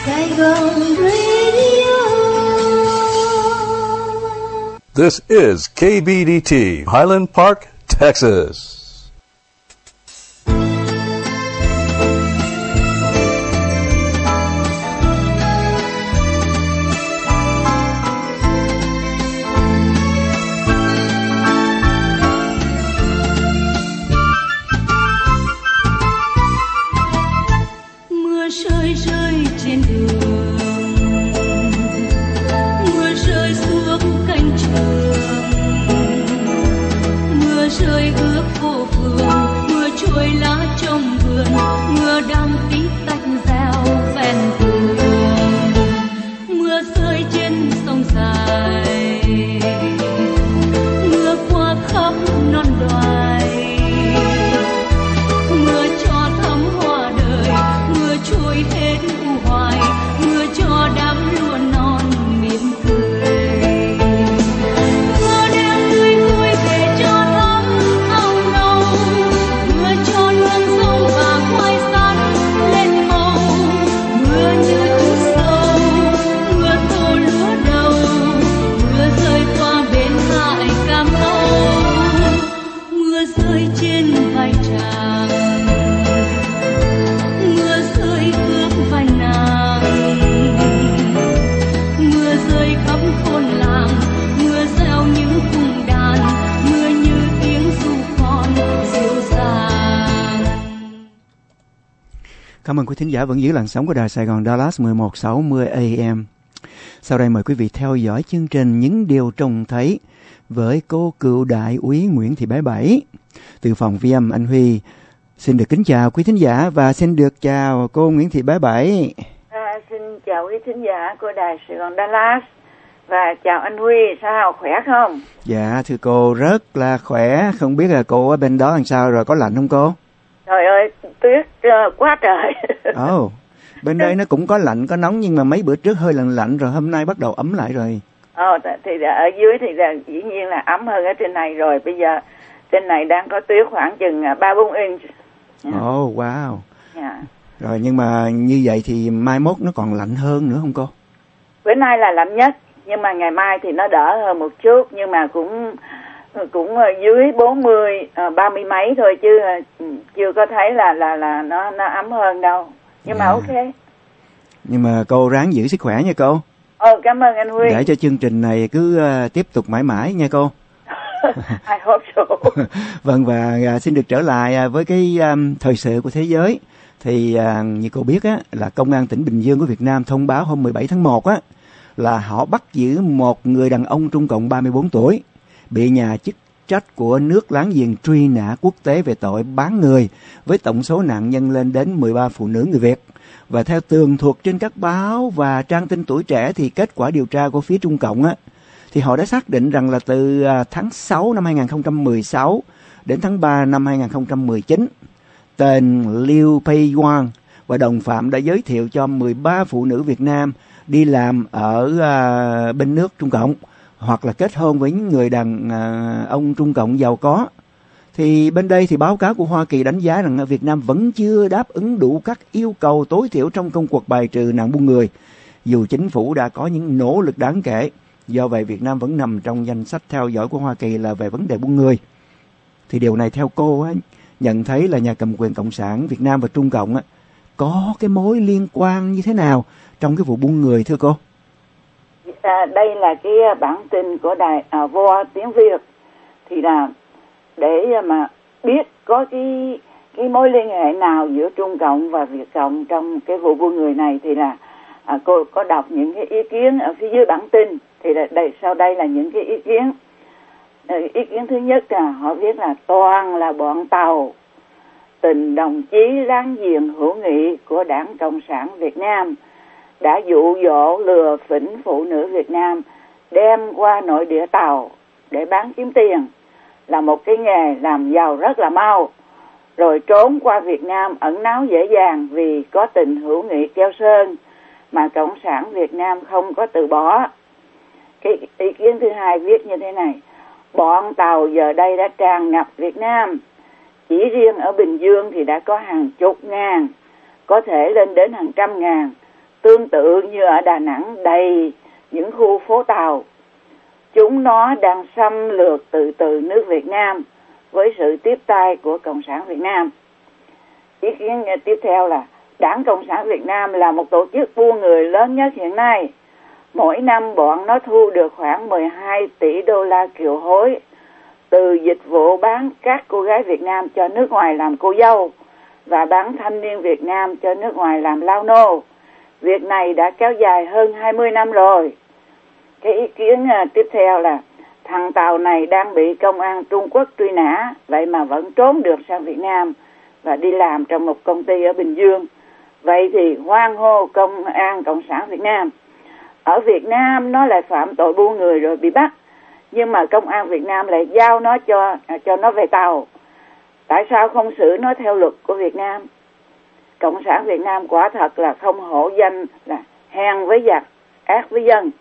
Saigon Radio. This is KBDT, Highland Park, Texas. Cảm ơn quý thính giả vẫn giữ làn sóng của Đài Sài Gòn Dallas 1160 AM. Sau đây mời quý vị theo dõi chương trình Những Điều Trông Thấy với cô cựu đại úy Nguyễn Thị Bảy Bảy. Từ phòng ghi âm anh Huy xin được kính chào quý thính giả và xin được chào cô Nguyễn Thị Bảy Bảy. Xin chào quý thính giả của Đài Sài Gòn Dallas và chào anh Huy, sao khỏe không? Dạ thưa cô rất là khỏe, không biết là cô ở bên đó làm sao rồi, có lạnh không cô? Trời ơi, tuyết quá trời. Bên đây nó cũng có lạnh có nóng nhưng mà mấy bữa trước hơi lạnh rồi, hôm nay bắt đầu ấm lại rồi. Thì ở dưới thì là dĩ nhiên là ấm hơn ở trên này rồi. Bây giờ trên này đang có tuyết khoảng chừng 3-4 inch. Wow. Yeah. Rồi nhưng mà như vậy thì mai mốt nó còn lạnh hơn nữa không cô? Bữa nay là lạnh nhất, nhưng mà ngày mai thì nó đỡ hơn một chút, nhưng mà cũng dưới 40, 30 mấy thôi, chứ chưa có thấy là nó ấm hơn đâu. Nhưng mà ok. Nhưng mà cô ráng giữ sức khỏe nha cô. Cảm ơn anh Huy. Để cho chương trình này cứ tiếp tục mãi mãi nha cô. I hope so. Vâng, và xin được trở lại với cái thời sự của thế giới. Thì như cô biết á, là Công an tỉnh Bình Dương của Việt Nam thông báo hôm 17 tháng 1 á, là họ bắt giữ một người đàn ông Trung Cộng 34 tuổi bị nhà chức trách của nước láng giềng truy nã quốc tế về tội bán người, với tổng số nạn nhân lên đến 13 phụ nữ người Việt. Và theo tường thuật trên các báo và trang tin Tuổi Trẻ thì kết quả điều tra của phía Trung Cộng á, thì họ đã xác định rằng là từ tháng 6 năm 2016 đến tháng 3 năm 2019, tên Liu Pei-yuan và đồng phạm đã giới thiệu cho 13 phụ nữ Việt Nam đi làm ở bên nước Trung Cộng hoặc là kết hôn với những người đàn ông Trung Cộng giàu có. Thì bên đây thì báo cáo của Hoa Kỳ đánh giá rằng Việt Nam vẫn chưa đáp ứng đủ các yêu cầu tối thiểu trong công cuộc bài trừ nạn buôn người, dù chính phủ đã có những nỗ lực đáng kể. Do vậy Việt Nam vẫn nằm trong danh sách theo dõi của Hoa Kỳ là về vấn đề buôn người. Thì điều này theo cô á, nhận thấy là nhà cầm quyền Cộng sản Việt Nam và Trung Cộng á, có cái mối liên quan như thế nào trong cái vụ buôn người thưa cô? Đây là cái bản tin của đài VOA tiếng Việt, thì là để mà biết có cái mối liên hệ nào giữa Trung Cộng và Việt Cộng trong cái vụ buôn người này, thì là cô có đọc những cái ý kiến ở phía dưới bản tin. Thì là sau đây là những cái ý kiến. Ý kiến thứ nhất là họ viết là toàn là bọn Tàu, tình đồng chí láng giềng hữu nghị của Đảng Cộng sản Việt Nam đã dụ dỗ lừa phỉnh phụ nữ Việt Nam đem qua nội địa Tàu để bán kiếm tiền, là một cái nghề làm giàu rất là mau, rồi trốn qua Việt Nam ẩn náu dễ dàng vì có tình hữu nghị keo sơn mà Cộng sản Việt Nam không có từ bỏ. Cái ý kiến thứ hai viết như thế này: bọn Tàu giờ đây đã tràn ngập Việt Nam, chỉ riêng ở Bình Dương thì đã có hàng chục ngàn, có thể lên đến hàng trăm ngàn, tương tự như ở Đà Nẵng đầy những khu phố tàu. Chúng nó đang xâm lược từ từ nước Việt Nam với sự tiếp tay của Cộng sản Việt Nam. Ý kiến tiếp theo là Đảng Cộng sản Việt Nam là một tổ chức buôn người lớn nhất hiện nay. Mỗi năm bọn nó thu được khoảng 12 tỷ đô la kiều hối từ dịch vụ bán các cô gái Việt Nam cho nước ngoài làm cô dâu và bán thanh niên Việt Nam cho nước ngoài làm lao nô. Việc này đã kéo dài hơn 20 năm rồi. Cái ý kiến tiếp theo là thằng Tàu này đang bị công an Trung Quốc truy nã, vậy mà vẫn trốn được sang Việt Nam và đi làm trong một công ty ở Bình Dương. Vậy thì hoan hô công an Cộng sản Việt Nam. Ở Việt Nam nó lại phạm tội buôn người rồi bị bắt, nhưng mà công an Việt Nam lại giao nó cho nó về Tàu. Tại sao không xử nó theo luật của Việt Nam? Cộng sản Việt Nam quả thật là không hổ danh là hèn với giặc, ác với dân.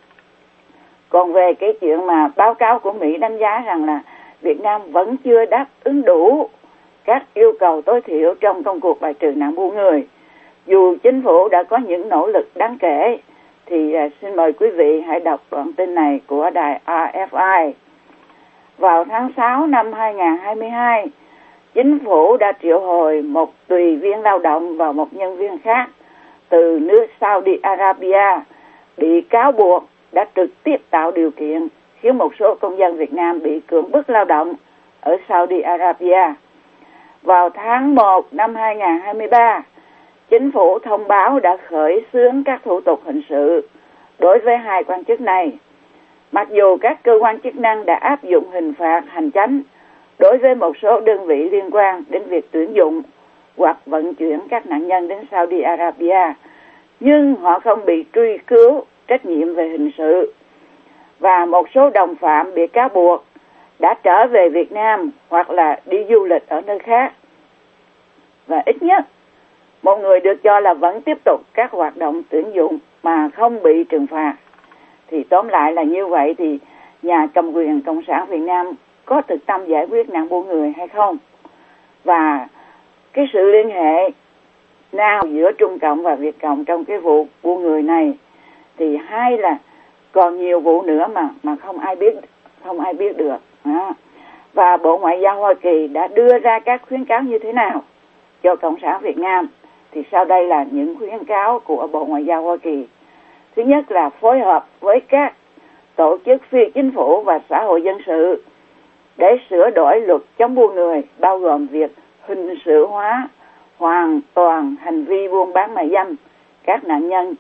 Còn về cái chuyện mà báo cáo của Mỹ đánh giá rằng là Việt Nam vẫn chưa đáp ứng đủ các yêu cầu tối thiểu trong công cuộc bài trừ nạn buôn người, dù chính phủ đã có những nỗ lực đáng kể, thì xin mời quý vị hãy đọc đoạn tin này của đài RFI. Vào tháng 6 năm 2022, chính phủ đã triệu hồi một tùy viên lao động và một nhân viên khác từ nước Saudi Arabia bị cáo buộc đã trực tiếp tạo điều kiện khiến một số công dân Việt Nam bị cưỡng bức lao động ở Saudi Arabia. Vào tháng 1 năm 2023, chính phủ thông báo đã khởi xướng các thủ tục hình sự đối với hai quan chức này. Mặc dù các cơ quan chức năng đã áp dụng hình phạt hành chánh đối với một số đơn vị liên quan đến việc tuyển dụng hoặc vận chuyển các nạn nhân đến Saudi Arabia, nhưng họ không bị truy cứu trách nhiệm về hình sự. Và một số đồng phạm bị cáo buộc đã trở về Việt Nam hoặc là đi du lịch ở nơi khác. Và ít nhất một người được cho là vẫn tiếp tục các hoạt động tuyển dụng mà không bị trừng phạt. Thì tóm lại là như vậy thì nhà cầm quyền Cộng sản Việt Nam có thực tâm giải quyết nạn buôn người hay không? Và cái sự liên hệ nào giữa Trung Cộng và Việt Cộng trong cái vụ buôn người này, thì hay là còn nhiều vụ nữa mà không ai biết được. Và Bộ Ngoại giao Hoa Kỳ đã đưa ra các khuyến cáo như thế nào cho Cộng sản Việt Nam? Thì sau đây là những khuyến cáo của Bộ Ngoại giao Hoa Kỳ. Thứ nhất là phối hợp với các tổ chức phi chính phủ và xã hội dân sự để sửa đổi luật chống buôn người, bao gồm việc hình sự hóa hoàn toàn hành vi buôn bán mại dâm các nạn nhân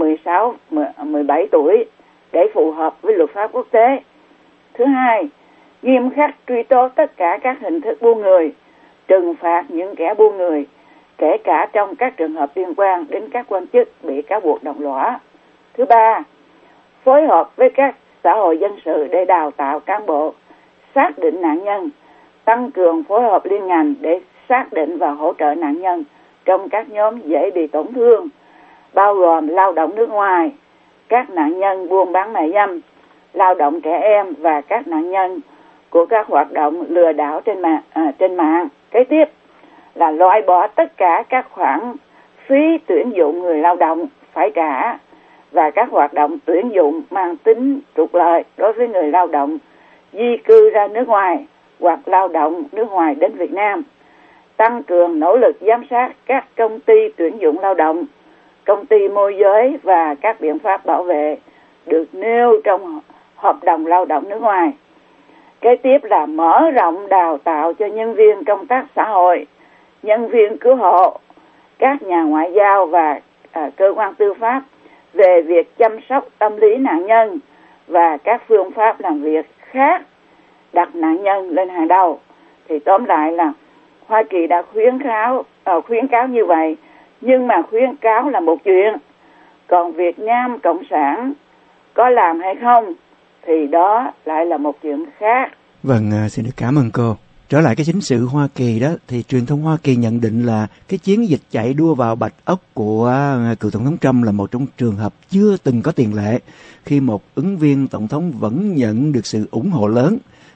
16-17 tuổi để phù hợp với luật pháp quốc tế. Thứ hai, nghiêm khắc truy tố tất cả các hình thức buôn người, trừng phạt những kẻ buôn người, kể cả trong các trường hợp liên quan đến các quan chức bị cáo buộc đồng lõa. Thứ ba, phối hợp với các xã hội dân sự để đào tạo cán bộ, xác định nạn nhân, tăng cường phối hợp liên ngành để xác định và hỗ trợ nạn nhân trong các nhóm dễ bị tổn thương, bao gồm lao động nước ngoài, các nạn nhân buôn bán mại dâm, lao động trẻ em và các nạn nhân của các hoạt động lừa đảo trên mạng. Kế tiếp là loại bỏ tất cả các khoản phí tuyển dụng người lao động phải trả và các hoạt động tuyển dụng mang tính trục lợi đối với người lao động di cư ra nước ngoài hoặc lao động nước ngoài đến Việt Nam. Tăng cường nỗ lực giám sát các công ty tuyển dụng lao động, công ty môi giới và các biện pháp bảo vệ được nêu trong hợp đồng lao động nước ngoài. Kế tiếp là mở rộng đào tạo cho nhân viên công tác xã hội, nhân viên cứu hộ, các nhà ngoại giao và cơ quan tư pháp về việc chăm sóc tâm lý nạn nhân và các phương pháp làm việc khác, đặt nạn nhân lên hàng đầu. Thì tóm lại là Hoa Kỳ đã khuyến cáo như vậy, nhưng mà khuyến cáo là một chuyện, còn Việt Nam Cộng sản có làm hay không thì đó lại là một chuyện khác. Vâng, xin được cảm ơn cô. Trở lại cái chính sự Hoa Kỳ đó, thì truyền thông Hoa Kỳ nhận định là cái chiến dịch chạy đua vào Bạch Ốc của cựu Tổng thống Trump là một trong trường hợp chưa từng có tiền lệ, khi một ứng viên Tổng thống vẫn nhận được sự ủng hộ lớn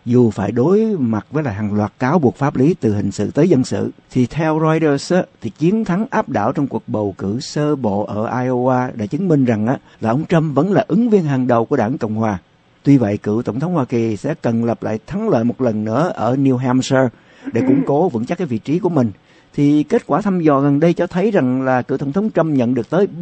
dù phải đối mặt với là hàng loạt cáo buộc pháp lý từ hình sự tới dân sự. Thì theo Reuters thì chiến thắng áp đảo trong cuộc bầu cử sơ bộ ở Iowa đã chứng minh rằng là ông Trump vẫn là ứng viên hàng đầu của đảng Cộng hòa. Tuy vậy, cựu tổng thống Hoa Kỳ sẽ cần lặp lại thắng lợi một lần nữa ở New Hampshire để củng cố vững chắc cái vị trí của mình. Thì kết quả thăm dò gần đây cho thấy rằng là cựu tổng thống Trump nhận được tới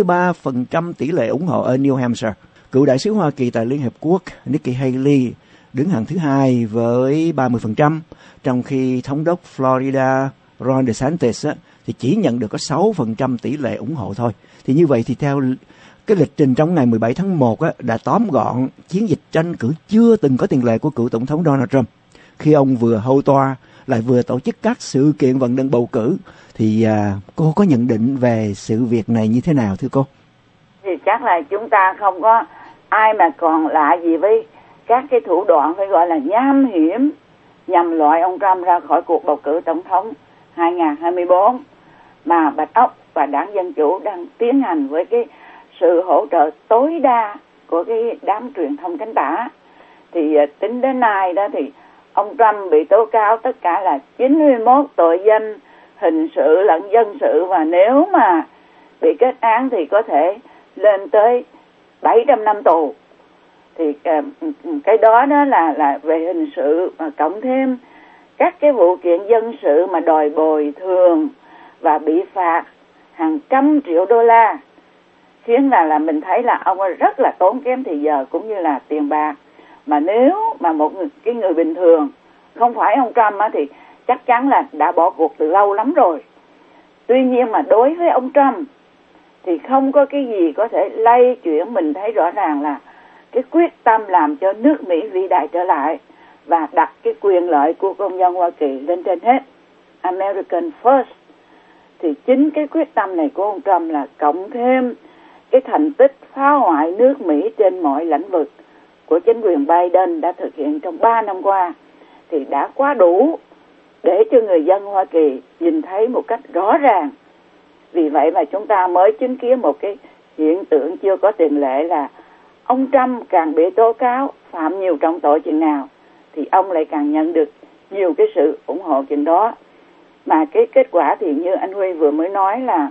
43% tỷ lệ ủng hộ ở New Hampshire. Cựu đại sứ Hoa Kỳ tại Liên Hiệp Quốc Nikki Haley đứng hàng thứ hai với 30%, trong khi thống đốc Florida Ron DeSantis thì chỉ nhận được có 6% tỷ lệ ủng hộ thôi. Thì như vậy thì theo cái lịch trình trong ngày 17 tháng 1 đã tóm gọn chiến dịch tranh cử chưa từng có tiền lệ của cựu tổng thống Donald Trump, khi ông vừa hầu tòa lại vừa tổ chức các sự kiện vận động bầu cử. Thì cô có nhận định về sự việc này như thế nào thưa cô? Thì chắc là chúng ta không có ai mà còn lạ gì với các cái thủ đoạn phải gọi là nham hiểm nhằm loại ông Trump ra khỏi cuộc bầu cử tổng thống 2024 mà Bạch Ốc và Đảng Dân Chủ đang tiến hành với cái sự hỗ trợ tối đa của cái đám truyền thông cánh tả. Thì tính đến nay đó thì ông Trump bị tố cáo tất cả là 91 tội danh hình sự lẫn dân sự, và nếu mà bị kết án thì có thể lên tới 700 năm tù. Thì cái đó là về hình sự, mà cộng thêm các cái vụ kiện dân sự mà đòi bồi thường và bị phạt hàng trăm triệu đô la, khiến là mình thấy là ông rất là tốn kém thời giờ cũng như là tiền bạc. Mà nếu mà một người bình thường không phải ông Trump thì chắc chắn là đã bỏ cuộc từ lâu lắm rồi. Tuy nhiên mà đối với ông Trump thì không có cái gì có thể lay chuyển. Mình thấy rõ ràng là cái quyết tâm làm cho nước Mỹ vĩ đại trở lại và đặt cái quyền lợi của công dân Hoa Kỳ lên trên hết, American First. Thì chính cái quyết tâm này của ông Trump là cộng thêm cái thành tích phá hoại nước Mỹ trên mọi lĩnh vực của chính quyền Biden đã thực hiện trong 3 năm qua thì đã quá đủ để cho người dân Hoa Kỳ nhìn thấy một cách rõ ràng. Vì vậy mà chúng ta mới chứng kiến một cái hiện tượng chưa có tiền lệ là ông Trump càng bị tố cáo phạm nhiều trọng tội chừng nào thì ông lại càng nhận được nhiều cái sự ủng hộ chừng đó. Mà cái kết quả thì như anh Huy vừa mới nói là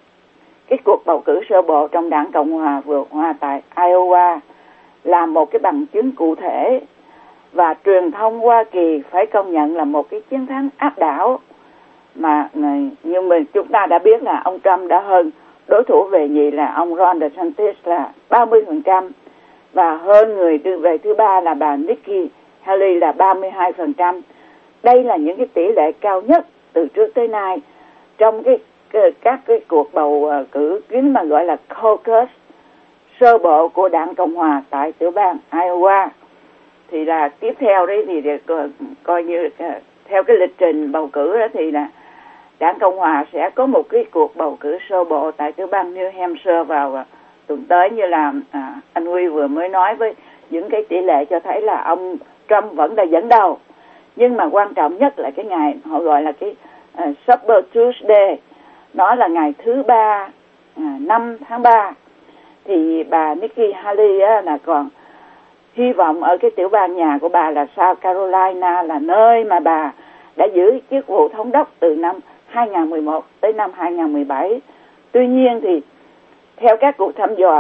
cái cuộc bầu cử sơ bộ trong đảng Cộng hòa vừa qua tại Iowa là một cái bằng chứng cụ thể, và truyền thông Hoa Kỳ phải công nhận là một cái chiến thắng áp đảo. Mà như chúng ta đã biết là ông Trump đã hơn đối thủ về nhì là ông Ron DeSantis là 30%, và hơn người về thứ ba là bà Nikki Haley là 32%. Đây là những cái tỷ lệ cao nhất từ trước tới nay trong các cái cuộc bầu cử kín mà gọi là caucus sơ bộ của đảng Cộng hòa tại tiểu bang Iowa. Thì là tiếp theo đấy thì coi như theo cái lịch trình bầu cử đó thì là đảng Cộng hòa sẽ có một cái cuộc bầu cử sơ bộ tại tiểu bang New Hampshire vào tuần tới, như là anh Huy vừa mới nói, với những cái tỷ lệ cho thấy là ông Trump vẫn là dẫn đầu. Nhưng mà quan trọng nhất là cái ngày họ gọi là cái Super Tuesday, nó là ngày thứ ba 5 tháng 3. Thì bà Nikki Haley là còn hy vọng ở cái tiểu bang nhà của bà là South Carolina, là nơi mà bà đã giữ chức vụ thống đốc từ năm 2011 tới năm 2017. Tuy nhiên thì theo các cuộc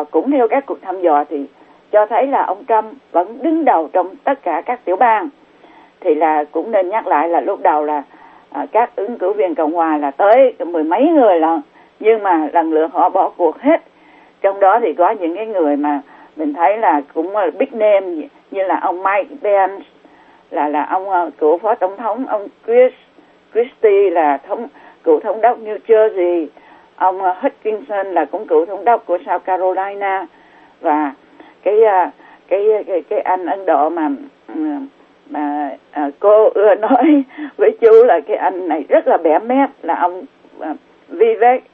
thăm dò thì cho thấy là ông Trump vẫn đứng đầu trong tất cả các tiểu bang. Thì là cũng nên nhắc lại là lúc đầu là các ứng cử viên Cộng hòa là tới mười mấy người lần, nhưng mà lần lượt họ bỏ cuộc hết. Trong đó thì có những cái người mà mình thấy là cũng là big name, như là ông Mike Pence, là ông cựu phó tổng thống, ông Chris Christie là cựu thống đốc New Jersey, ông Hutchinson là cũng cựu thống đốc của South Carolina, và cái anh Ấn Độ mà cô ưa nói với chú là cái anh này rất là bẻ mép là ông Vivek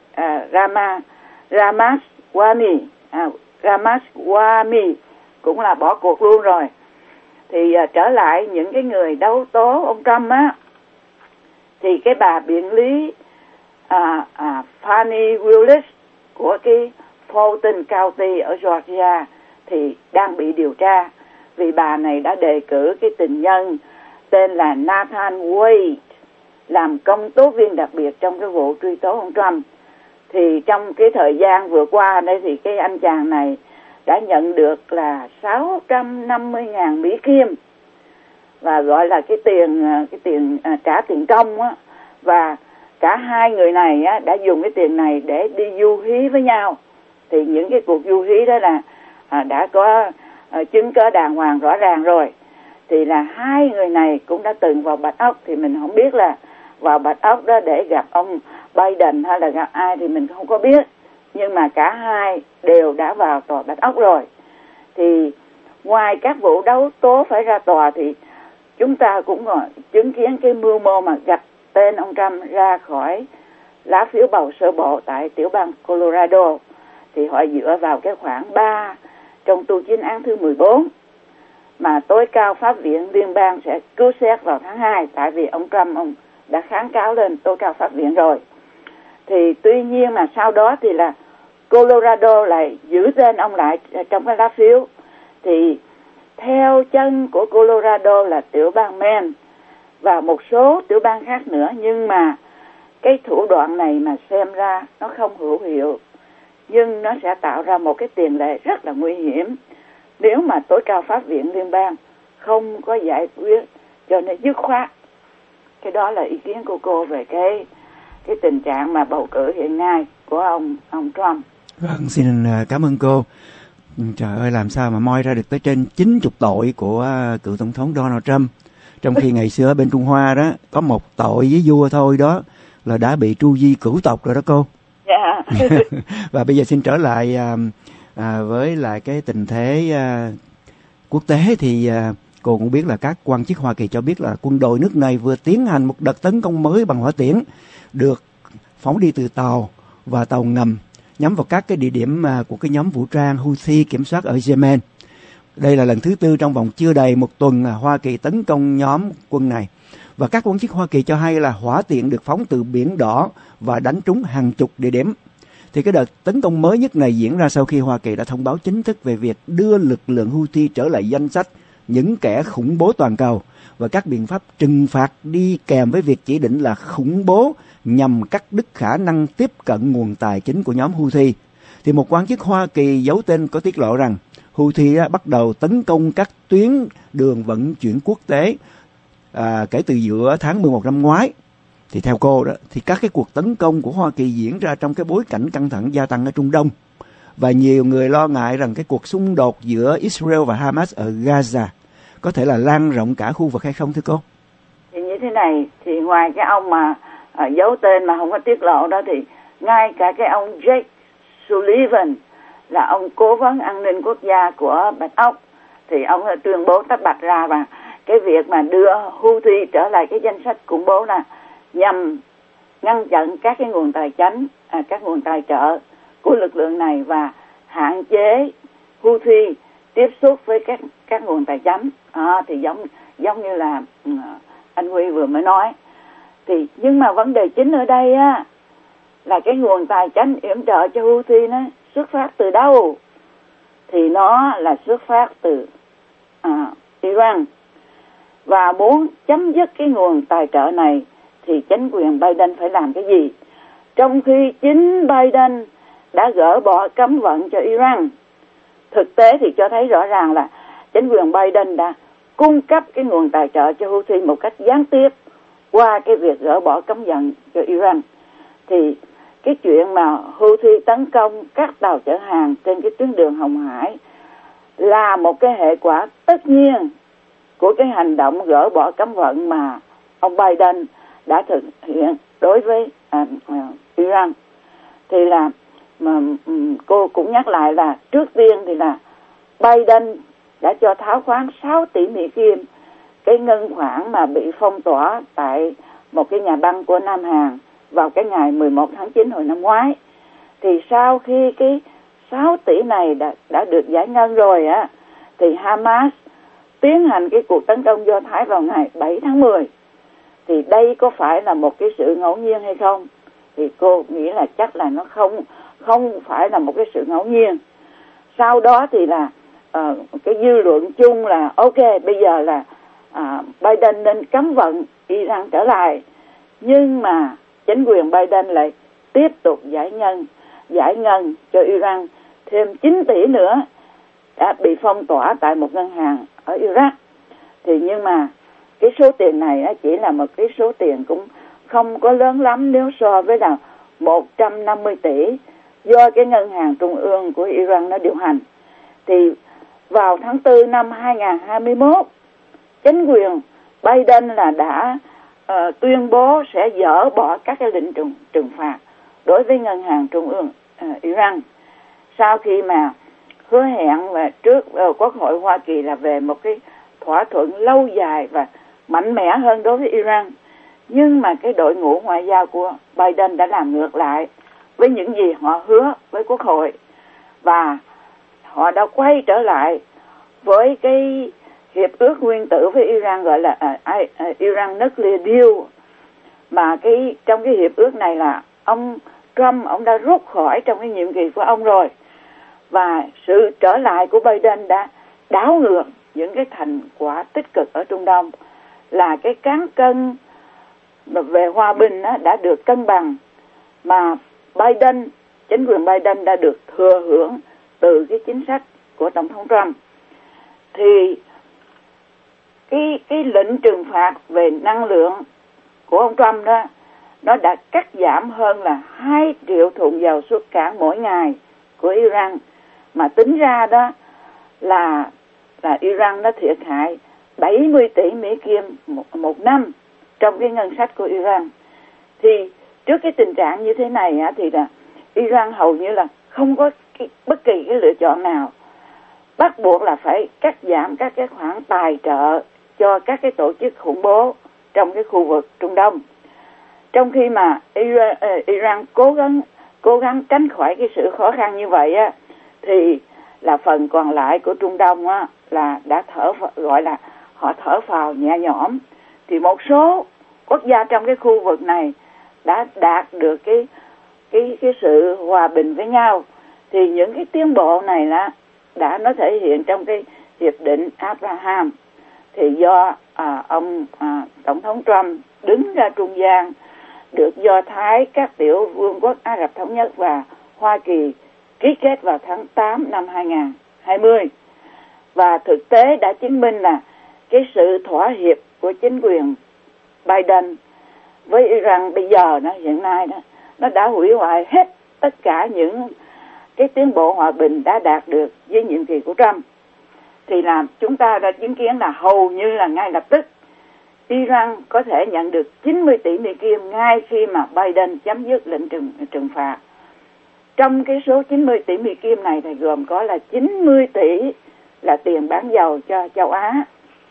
Ramaswamy cũng là bỏ cuộc luôn rồi. Thì trở lại những cái người đấu tố ông Trump thì cái bà biện lý Fani Willis của cái Fulton County ở Georgia thì đang bị điều tra vì bà này đã đề cử cái tình nhân tên là Nathan Wade làm công tố viên đặc biệt trong cái vụ truy tố ông Trump. Thì trong cái thời gian vừa qua đây thì cái anh chàng này đã nhận được là 650.000 Mỹ Kim, và gọi là cái tiền trả tiền công á, và cả hai người này á đã dùng cái tiền này để đi du hí với nhau. Thì những cái cuộc du hí đó là đã có chứng cớ đàng hoàng rõ ràng rồi. Thì là hai người này cũng đã từng vào Bạch Ốc, thì mình không biết là vào Bạch Ốc đó để gặp ông Biden hay là gặp ai thì mình không có biết, nhưng mà cả hai đều đã vào tòa Bạch Ốc rồi. Thì ngoài các vụ đấu tố phải ra tòa thì chúng ta cũng chứng kiến cái mưu mô mà gạch tên ông Trump ra khỏi lá phiếu bầu sơ bộ tại tiểu bang Colorado. Thì họ dựa vào cái khoản 3 trong tu chính án thứ 14 mà tối cao pháp viện liên bang sẽ cứu xét vào tháng 2, tại vì ông Trump ông đã kháng cáo lên tối cao pháp viện rồi. Thì tuy nhiên mà sau đó thì là Colorado lại giữ tên ông lại trong cái lá phiếu. Thì theo chân của Colorado là tiểu bang Maine và một số tiểu bang khác nữa, nhưng mà cái thủ đoạn này mà xem ra nó không hữu hiệu, nhưng nó sẽ tạo ra một cái tiền lệ rất là nguy hiểm nếu mà tối cao pháp viện liên bang không có giải quyết cho nên dứt khoát. Cái đó là ý kiến của cô về cái tình trạng mà bầu cử hiện nay của ông Trump. Vâng, xin cảm ơn cô. Trời ơi, làm sao mà moi ra được tới trên 90 tội của cựu tổng thống Donald Trump, trong khi ngày xưa ở bên Trung Hoa đó có một tội với vua thôi đó là đã bị tru di cửu tộc rồi đó cô. Dạ. Và bây giờ xin trở lại với lại cái tình thế quốc tế thì cô cũng biết là các quan chức Hoa Kỳ cho biết là quân đội nước này vừa tiến hành một đợt tấn công mới bằng hỏa tiễn được phóng đi từ tàu và tàu ngầm nhắm vào các cái địa điểm của cái nhóm vũ trang Houthi kiểm soát ở Yemen. Đây là lần thứ 4 trong vòng chưa đầy một tuần Hoa Kỳ tấn công nhóm quân này. Và các quan chức Hoa Kỳ cho hay là hỏa tiễn được phóng từ Biển Đỏ và đánh trúng hàng chục địa điểm. Thì cái đợt tấn công mới nhất này diễn ra sau khi Hoa Kỳ đã thông báo chính thức về việc đưa lực lượng Houthi trở lại danh sách những kẻ khủng bố toàn cầu và các biện pháp trừng phạt đi kèm với việc chỉ định là khủng bố nhằm cắt đứt khả năng tiếp cận nguồn tài chính của nhóm Houthi. Thì một quan chức Hoa Kỳ giấu tên có tiết lộ rằng Houthi bắt đầu tấn công các tuyến đường vận chuyển quốc tế kể từ giữa tháng 11 năm ngoái. Thì theo cô đó, thì các cái cuộc tấn công của Hoa Kỳ diễn ra trong cái bối cảnh căng thẳng gia tăng ở Trung Đông. Và nhiều người lo ngại rằng cái cuộc xung đột giữa Israel và Hamas ở Gaza có thể là lan rộng cả khu vực hay không thưa cô? Thì như thế này, thì ngoài cái ông mà giấu tên mà không có tiết lộ đó, thì ngay cả cái ông Jake Sullivan là ông cố vấn an ninh quốc gia của Bạch Ốc, thì ông đã tuyên bố tách bạch ra và cái việc mà đưa Houthi trở lại cái danh sách khủng bố là nhằm ngăn chặn các cái nguồn tài chính, các nguồn tài trợ của lực lượng này và hạn chế Houthi tiếp xúc với các nguồn tài chính. Thì giống như là anh Huy vừa mới nói. Thì nhưng mà vấn đề chính ở đây á là cái nguồn tài chính yểm trợ cho Houthi nó xuất phát từ đâu? Thì nó là xuất phát từ Iran. Và muốn chấm dứt cái nguồn tài trợ này thì chính quyền Biden phải làm cái gì? Trong khi chính Biden đã gỡ bỏ cấm vận cho Iran, thực tế thì cho thấy rõ ràng là chính quyền Biden đã cung cấp cái nguồn tài trợ cho Houthi một cách gián tiếp qua cái việc gỡ bỏ cấm vận cho Iran. Thì cái chuyện mà Houthi tấn công các tàu chở hàng trên cái tuyến đường Hồng Hải là một cái hệ quả tất nhiên của cái hành động gỡ bỏ cấm vận mà ông Biden đã thực hiện đối với Iran. Thì là cô cũng nhắc lại là trước tiên thì là Biden đã cho tháo khoán 6 tỷ Mỹ Kim cái ngân khoản mà bị phong tỏa tại một cái nhà băng của Nam Hàn vào cái ngày 11 tháng 9 hồi năm ngoái. Thì sau khi cái 6 tỷ này đã được giải ngân rồi á, thì Hamas tiến hành cái cuộc tấn công Do Thái vào ngày 7 tháng 10. Thì đây có phải là một cái sự ngẫu nhiên hay không? Thì cô nghĩ là chắc là nó không phải là một cái sự ngẫu nhiên. Sau đó thì là cái dư luận chung là ok, bây giờ là Biden nên cấm vận Iran trở lại, nhưng mà chính quyền Biden lại tiếp tục giải ngân cho Iran thêm 9 tỷ nữa đã bị phong tỏa tại một ngân hàng ở Iraq. Thì nhưng mà cái số tiền này chỉ là một cái số tiền cũng không có lớn lắm nếu so với là 150 tỷ do cái ngân hàng trung ương của Iran nó điều hành. Thì vào tháng 4 năm 2021, chính quyền Biden là đã tuyên bố sẽ dỡ bỏ các cái lệnh trừng phạt đối với ngân hàng trung ương Iran, sau khi mà hứa hẹn và trước Quốc hội Hoa Kỳ là về một cái thỏa thuận lâu dài và mạnh mẽ hơn đối với Iran. Nhưng mà cái đội ngũ ngoại giao của Biden đã làm ngược lại với những gì họ hứa với Quốc hội, và họ đã quay trở lại với cái hiệp ước nguyên tử với Iran gọi là Iran Nuclear Deal, mà trong cái hiệp ước này là ông Trump ông đã rút khỏi trong cái nhiệm kỳ của ông rồi, và sự trở lại của Biden đã đảo ngược những cái thành quả tích cực ở Trung Đông, là cái cán cân về hòa bình đã được cân bằng, mà chính quyền Biden đã được thừa hưởng từ cái chính sách của Tổng thống Trump. Thì cái lệnh trừng phạt về năng lượng của ông Trump đó, nó đã cắt giảm hơn là 2 triệu thùng dầu xuất cảng mỗi ngày của Iran, mà tính ra đó là Iran nó thiệt hại 70 tỷ Mỹ Kim một năm trong cái ngân sách của Iran. Thì trước cái tình trạng như thế này thì là Iran hầu như là không có bất kỳ cái lựa chọn nào, bắt buộc là phải cắt giảm các cái khoản tài trợ cho các cái tổ chức khủng bố trong cái khu vực Trung Đông. Trong khi mà Iran cố gắng tránh khỏi cái sự khó khăn như vậy thì là phần còn lại của Trung Đông là đã gọi là họ thở phào nhẹ nhõm. Thì một số quốc gia trong cái khu vực này đã đạt được cái sự hòa bình với nhau. Thì những cái tiến bộ này đã nó thể hiện trong cái hiệp định Abraham. Thì do ông Tổng thống Trump đứng ra trung gian, được Do Thái, các tiểu vương quốc Ả Rập Thống Nhất và Hoa Kỳ ký kết vào tháng 8 năm 2020. Và thực tế đã chứng minh là cái sự thỏa hiệp của chính quyền Biden với Iran bây giờ hiện nay nó đã hủy hoại hết tất cả những cái tiến bộ hòa bình đã đạt được với nhiệm kỳ của Trump. Thì làm chúng ta đã chứng kiến là hầu như là ngay lập tức Iran có thể nhận được 90 tỷ Mỹ Kim ngay khi mà Biden chấm dứt lệnh trừng phạt. Trong cái số 90 tỷ Mỹ Kim này thì gồm có là 90 tỷ là tiền bán dầu cho châu Á,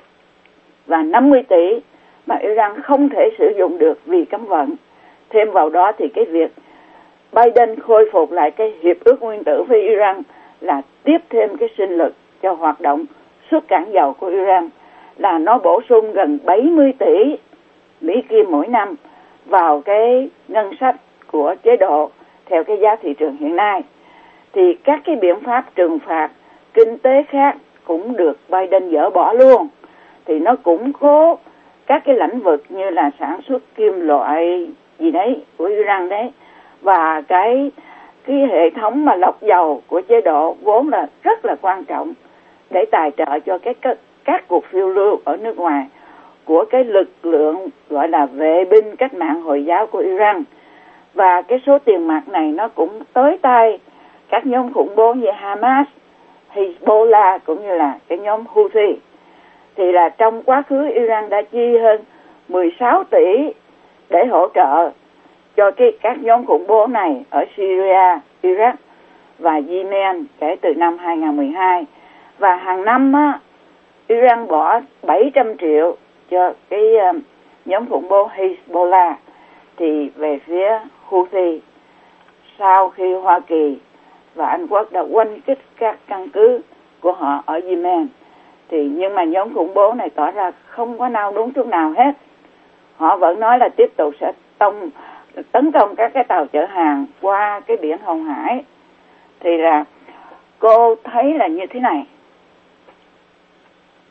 và 50 tỷ mà Iran không thể sử dụng được vì cấm vận. Thêm vào đó thì cái việc Biden khôi phục lại cái hiệp ước nguyên tử với Iran là tiếp thêm cái sinh lực cho hoạt động xuất cảng dầu của Iran, là nó bổ sung gần 70 tỷ Mỹ Kim mỗi năm vào cái ngân sách của chế độ theo cái giá thị trường hiện nay. Thì các cái biện pháp trừng phạt kinh tế khác cũng được Biden dỡ bỏ luôn. Thì nó củng cố các cái lĩnh vực như là sản xuất kim loại gì đấy của Iran đấy, và cái hệ thống mà lọc dầu của chế độ vốn là rất là quan trọng để tài trợ cho các cuộc phiêu lưu ở nước ngoài của cái lực lượng gọi là vệ binh cách mạng Hồi giáo của Iran. Và cái số tiền mặt này nó cũng tới tay các nhóm khủng bố như Hamas, Hezbollah cũng như là cái nhóm Houthi. Thì là trong quá khứ Iran đã chi hơn 16 tỷ để hỗ trợ cho các nhóm khủng bố này ở Syria, Iraq và Yemen kể từ năm 2012. Và hàng năm Iran bỏ 700 triệu cho cái nhóm khủng bố Hezbollah. Thì về phía Houthi, sau khi Hoa Kỳ và Anh Quốc đã oanh kích các căn cứ của họ ở Yemen, thì nhưng mà nhóm khủng bố này tỏ ra không có nao núng chút nào hết. Họ vẫn nói là tiếp tục sẽ tấn công các cái tàu chở hàng qua cái biển Hồng Hải. Thì là cô thấy là như thế này,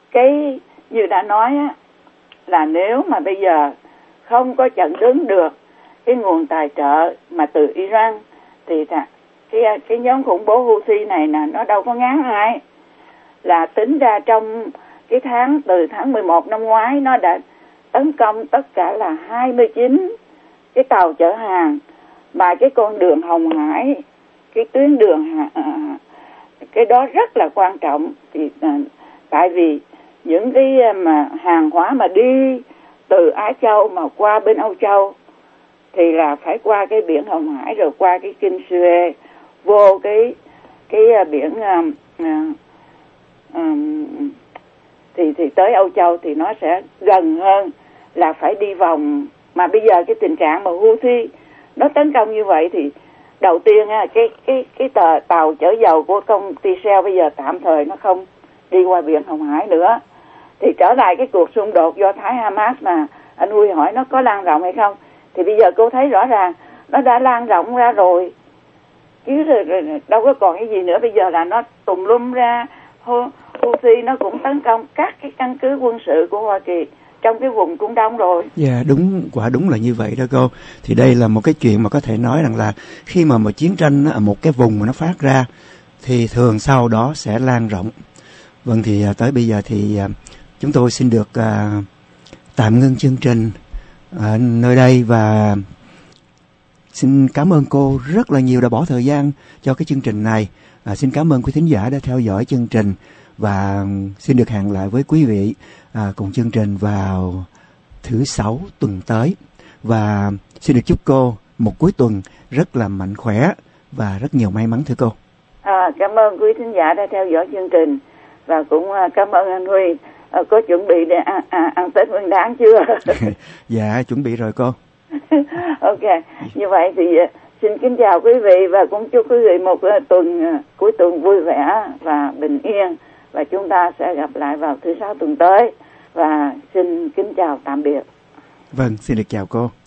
cái như đã nói á, là nếu mà bây giờ không có chặn đứng được cái nguồn tài trợ mà từ Iran thì cái nhóm khủng bố Houthi này là nó đâu có ngán ai. Là tính ra trong cái từ tháng 11 năm ngoái nó đã tấn công tất cả là 29 cái tàu chở hàng, mà cái con đường Hồng Hải, cái tuyến đường cái đó rất là quan trọng. Thì tại vì những cái mà hàng hóa mà đi từ Á Châu mà qua bên Âu Châu thì là phải qua cái biển Hồng Hải, rồi qua cái kinh Suez, vô cái biển thì tới Âu Châu thì nó sẽ gần hơn là phải đi vòng. Mà bây giờ cái tình trạng mà Houthi nó tấn công như vậy thì đầu tiên cái tàu chở dầu của công ty Shell bây giờ tạm thời nó không đi qua biển Hồng Hải nữa. Thì trở lại cái cuộc xung đột Do Thái Hamas mà anh Huy hỏi nó có lan rộng hay không, thì bây giờ cô thấy rõ ràng nó đã lan rộng ra rồi, chứ đâu có còn cái gì nữa. Bây giờ là nó tùm lum ra. Houthi nó cũng tấn công các cái căn cứ quân sự của Hoa Kỳ trong cái vùng Trung Đông rồi. Dạ, quả đúng là như vậy đó cô. Thì đây là một cái chuyện mà có thể nói rằng là khi mà một chiến tranh ở một cái vùng mà nó phát ra thì thường sau đó sẽ lan rộng. Vâng, thì tới bây giờ thì chúng tôi xin được tạm ngưng chương trình ở nơi đây, và xin cảm ơn cô rất là nhiều đã bỏ thời gian cho cái chương trình này. Xin cảm ơn quý thính giả đã theo dõi chương trình, và xin được hẹn lại với quý vị cùng chương trình vào thứ Sáu tuần tới. Và xin được chúc cô một cuối tuần rất là mạnh khỏe và rất nhiều may mắn thưa cô. Cảm ơn quý thính giả đã theo dõi chương trình, và cũng cảm ơn anh Huy. Có chuẩn bị để ăn Tết Nguyên Đán chưa? Dạ, chuẩn bị rồi cô. Ok, như vậy thì xin kính chào quý vị, và cũng chúc quý vị một cuối tuần vui vẻ và bình yên, và chúng ta sẽ gặp lại vào thứ Sáu tuần tới, và xin kính chào tạm biệt. Vâng, xin được chào cô.